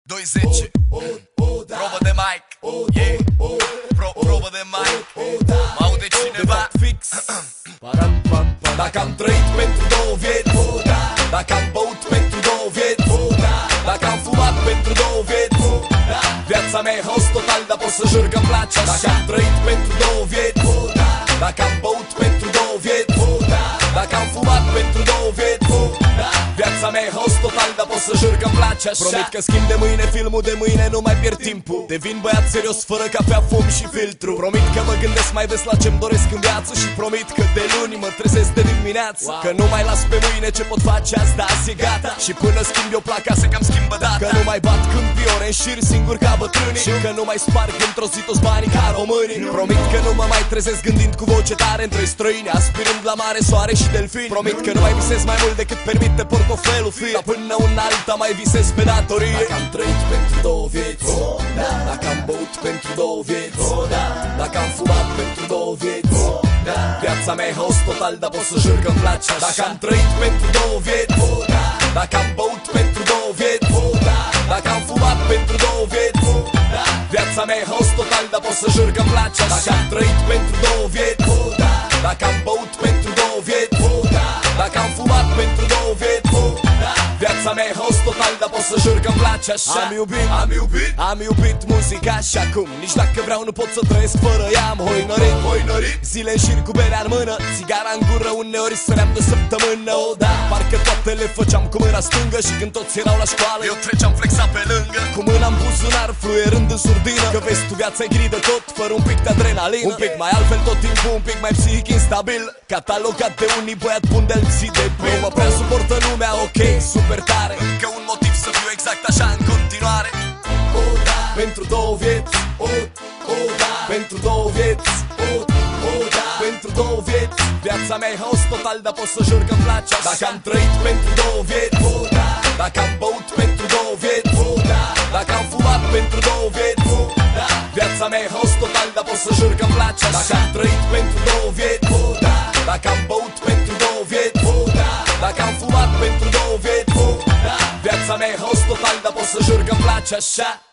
210 Probă de mic, yeah. Probă de mic. Mă aude cineva fix. Dacă am trăit pentru două vieți, dacă am băut pentru două vieți, dacă am fumat pentru două vieți, viața mea e haos total, dar pot să jur că-mi place așa. Dacă am trăit pentru două vieți, dacă am băut pentru două vieți, dacă am fumat pentru două vieți, viața mea e haos total, dar pot să jur că-mi place așa. Promit că schimb de mâine filmul de mâine, nu mai pierd timpul. Devin băiat serios fără cafea, fum și filtru. Promit că mă gândesc mai des la ce-mi doresc în viață și promit că de luni mă trezesc de dimineață, că nu mai las pe mâine ce pot face azi, da, azi e gata. Și până schimb eu placa să cam schimbă data, că nu mai bat câmpiore în șir singur ca bătrânii, și că nu mai sparg într-o zi toți banii ca românii. Promit că nu mă mai trezesc gândind cu voce tare între străini, aspirând la mare, soare și delfini. Promit că nu mai visez mai mult decât permite portofelul fi, dar până una alta mai visez pe datorie. Dacă am trăit pentru două vieți, dacă am băut pentru două vieți, dacă am fumat pentru două vieți, viața mea e haos total, dar pot să jur că-mi place așa. Dacă am trăit pentru două vieți, dacă am băut pentru două vieți, dacă am fumat pentru două vieți, viața mea e haos total, dar pot să jur că-mi place așa. Dacă am trăit pentru două vieți, dacă am băut pentru două vieți, dacă am fumat pentru două vieți, viața mea e haos total, dar pot să jur că-mi place așa. Am iubit muzica și acum nici dacă vreau nu pot să trăiesc fără ea. Am hoinărit zile în șir cu berea în mână, țigara în gură, uneori săream de săptămână. O, da, parcă toate le făceam cu mâna stângă și când toți erau la școală eu treceam flexat pe lângă, cu mâna în buzunar, fluierând în surdină. Că vezi tu, viața e gri de tot, fără un pic de adrenalină, un pic mai altfel tot timpul, un pic mai psihic instabil, catalogat de unii băiat bun de alții de bil. Nu mă prea suportă lumea, ok, super tare, încă un motiv să fiu exact așa în continuare. Pentru două vieți, pentru două vieți, pentru două vieți, viața mea e haos total, dar pot să jur că-mi place așa. Dacă am trăit pentru două vieți, dacă am băut pentru două vieți, dacă am fumat pentru două vieți, viața mea e haos total, dar pot să jur că-mi place așa. Dacă am trăit pentru două vieți, dacă am băut pentru două vieți, dacă am fumat pentru două vieți, viața mea e haos total, dar pot să jur că-mi place așa.